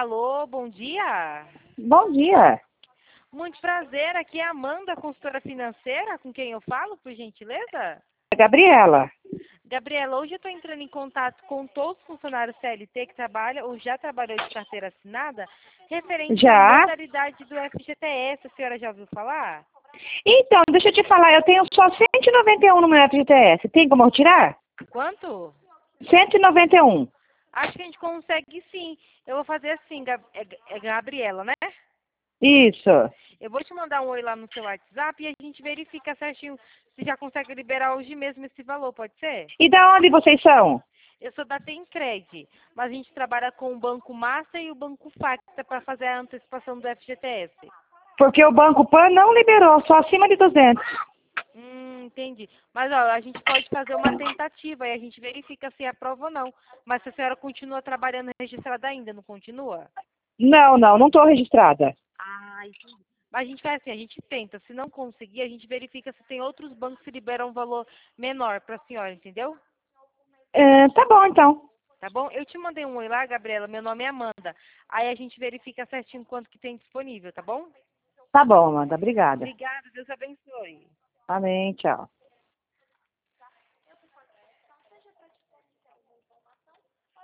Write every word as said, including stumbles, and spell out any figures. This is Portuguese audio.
Alô, bom dia. Bom dia. Muito prazer, aqui é a Amanda, consultora financeira, com quem eu falo, por gentileza? Gabriela. Gabriela, hoje eu estou entrando em contato com todos os funcionários C L T que trabalham ou já trabalhou de carteira assinada, referente à Já? modalidade do F G T S. A senhora já ouviu falar? Então, deixa eu te falar, eu tenho só cento e noventa e um no meu F G T S. Tem como eu tirar? Quanto? cento e noventa e um. Acho que a gente consegue sim. Eu vou fazer assim, Gab- é, é Gabriela, né? Isso. Eu vou te mandar um oi lá no seu WhatsApp e a gente verifica certinho se já consegue liberar hoje mesmo esse valor, pode ser? E da onde vocês são? Eu sou da Tencred, mas a gente trabalha com o Banco Master e o Banco Facta para fazer a antecipação do F G T S. Porque o Banco Pan não liberou, só acima de duzentos. Hum, entendi. Mas ó, a gente pode fazer uma tentativa e a gente verifica se aprova ou não. Mas se a senhora continua trabalhando registrada ainda, não continua? Não, não, não estou registrada. Ah, entendi. Mas a gente faz assim, a gente tenta. Se não conseguir, a gente verifica se tem outros bancos que liberam um valor menor para a senhora, entendeu? É, tá bom, então. Tá bom? Eu te mandei um oi lá, Gabriela. Meu nome é Amanda. Aí a gente verifica certinho quanto que tem disponível, tá bom? Tá bom, Amanda, obrigada. Obrigada, Deus abençoe. Amém, tchau.